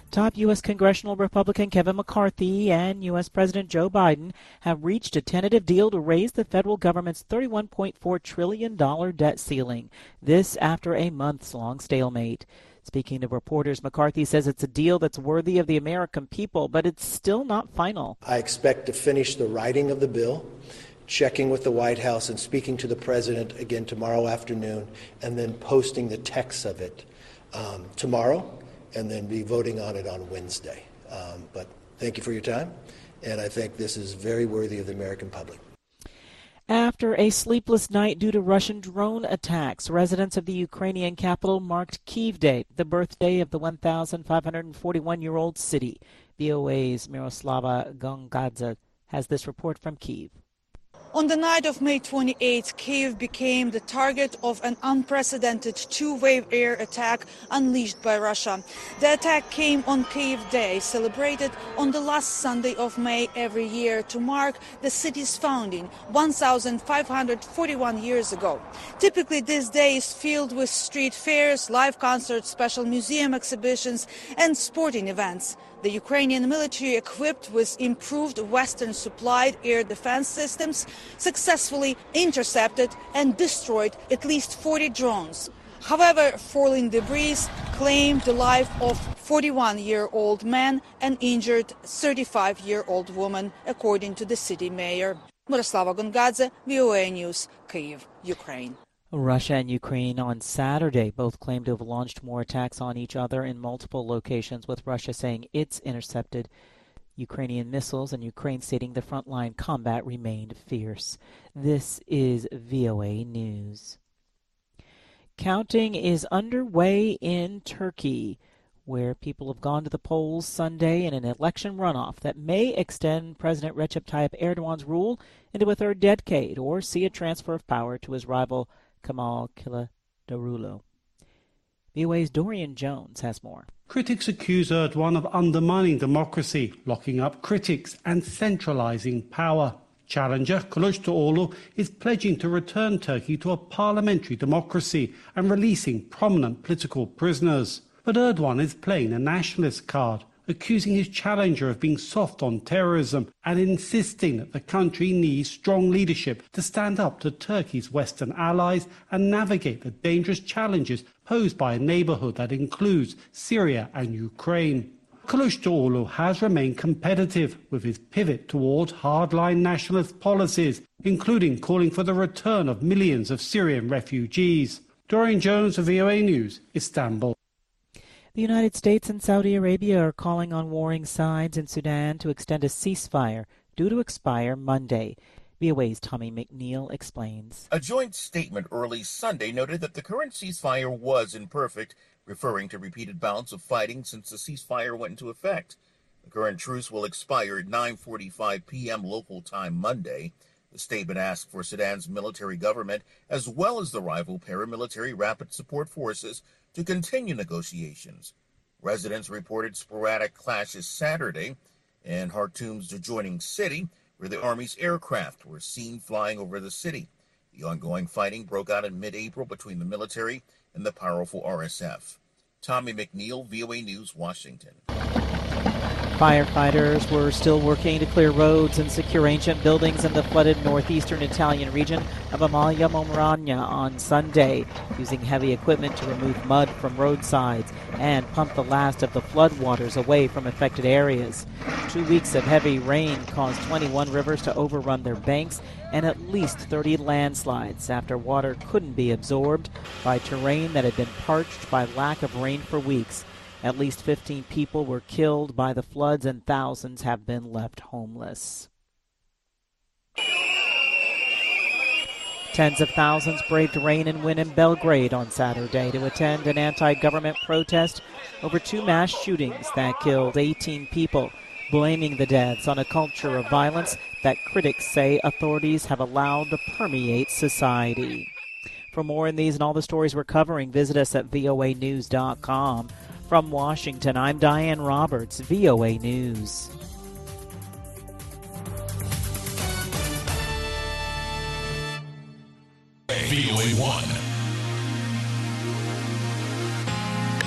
Top U.S. Congressional Republican Kevin McCarthy and U.S. President Joe Biden have reached a tentative deal to raise the federal government's $31.4 trillion debt ceiling. This after a months-long stalemate. Speaking to reporters, McCarthy says it's a deal that's worthy of the American people, but it's still not final. I expect to finish the writing of the bill, checking with the White House and speaking to the president again tomorrow afternoon, and then posting the text of it tomorrow, and then be voting on it on Wednesday. But thank you for your time, and I think this is very worthy of the American public. After a sleepless night due to Russian drone attacks, residents of the Ukrainian capital marked Kyiv Day, the birthday of the 1,541-year-old city. VOA's Miroslava Gongadze has this report from Kyiv. On the night of May 28, Kyiv became the target of an unprecedented two-wave air attack unleashed by Russia. The attack came on Kyiv Day, celebrated on the last Sunday of May every year to mark the city's founding 1,541 years ago. Typically, this day is filled with street fairs, live concerts, special museum exhibitions, and sporting events. The Ukrainian military, equipped with improved Western-supplied air defense systems, successfully intercepted and destroyed at least 40 drones. However, falling debris claimed the life of 41-year-old man and injured 35-year-old woman, according to the city mayor. Miroslava Gongadze, VOA News, Kyiv, Ukraine. Russia and Ukraine on Saturday both claimed to have launched more attacks on each other in multiple locations, with Russia saying it's intercepted Ukrainian missiles and Ukraine stating the frontline combat remained fierce. This is VOA News. Counting is underway in Turkey, where people have gone to the polls Sunday in an election runoff that may extend President Recep Tayyip Erdogan's rule into a third decade or see a transfer of power to his rival Kemal Kılıçdaroğlu. VOA's Dorian Jones has more. Critics accuse Erdogan of undermining democracy, locking up critics and centralizing power. Challenger Kılıçdaroğlu is pledging to return Turkey to a parliamentary democracy and releasing prominent political prisoners. But Erdogan is playing a nationalist card, accusing his challenger of being soft on terrorism and insisting that the country needs strong leadership to stand up to Turkey's Western allies and navigate the dangerous challenges posed by a neighborhood that includes Syria and Ukraine. Kılıçdaroğlu has remained competitive with his pivot toward hardline nationalist policies, including calling for the return of millions of Syrian refugees. Dorian Jones of VOA News, Istanbul. The United States and Saudi Arabia are calling on warring sides in Sudan to extend a ceasefire due to expire Monday. VOA's Tommy McNeil explains. A joint statement early Sunday noted that the current ceasefire was imperfect, referring to repeated bouts of fighting since the ceasefire went into effect. The current truce will expire at 9:45 p.m. local time Monday. The statement asked for Sudan's military government, as well as the rival paramilitary Rapid Support Forces, to continue negotiations. Residents reported sporadic clashes Saturday in Khartoum's adjoining city, where the Army's aircraft were seen flying over the city. The ongoing fighting broke out in mid-April between the military and the powerful RSF. Tommy McNeil, VOA News, Washington. Firefighters were still working to clear roads and secure ancient buildings in the flooded northeastern Italian region of Emilia-Romagna on Sunday, using heavy equipment to remove mud from roadsides and pump the last of the floodwaters away from affected areas. 2 weeks of heavy rain caused 21 rivers to overrun their banks and at least 30 landslides after water couldn't be absorbed by terrain that had been parched by lack of rain for weeks. At least 15 people were killed by the floods and thousands have been left homeless. Tens of thousands braved rain and wind in Belgrade on Saturday to attend an anti-government protest over two mass shootings that killed 18 people, blaming the deaths on a culture of violence that critics say authorities have allowed to permeate society. For more on these and all the stories we're covering, visit us at voanews.com. From Washington, I'm Diane Roberts, VOA News. VOA 1.